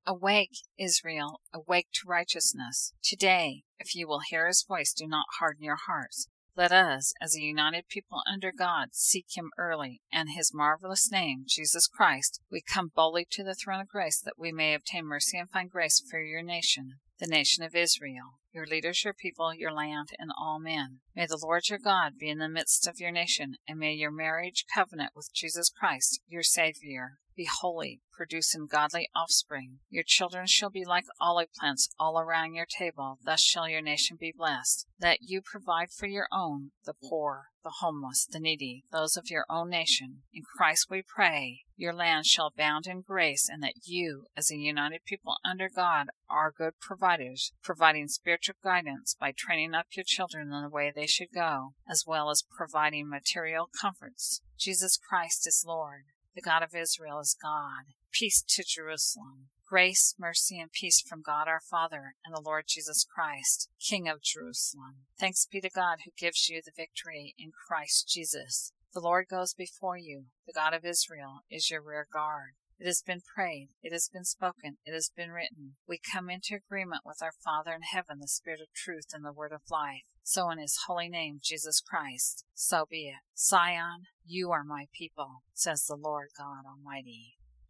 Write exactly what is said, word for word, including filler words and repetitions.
Awake, Israel, awake to righteousness. Today, if you will hear his voice, do not harden your hearts. Let us, as a united people under God, seek him early, and his marvelous name, Jesus Christ, we come boldly to the throne of grace that we may obtain mercy and find grace for your nation, the nation of Israel, your leaders, your people, your land, and all men. May the Lord your God be in the midst of your nation, and may your marriage covenant with Jesus Christ, your Savior, be holy, producing godly offspring. Your children shall be like olive plants all around your table. Thus shall your nation be blessed. That you provide for your own, the poor, the homeless, the needy, those of your own nation. In Christ we pray, your land shall abound in grace, and that you, as a united people under God, are good providers, providing spiritual guidance by training up your children in the way they should go, as well as providing material comforts. Jesus Christ is Lord. The God of Israel is God. Peace to Jerusalem. Grace, mercy, and peace from God our Father and the Lord Jesus Christ, King of Jerusalem. Thanks be to God who gives you the victory in Christ Jesus. The Lord goes before you. The God of Israel is your rear guard. It has been prayed, it has been spoken, it has been written. We come into agreement with our Father in heaven, the Spirit of truth and the Word of life. So in his holy name, Jesus Christ, so be it. Zion, you are my people, says the Lord God Almighty.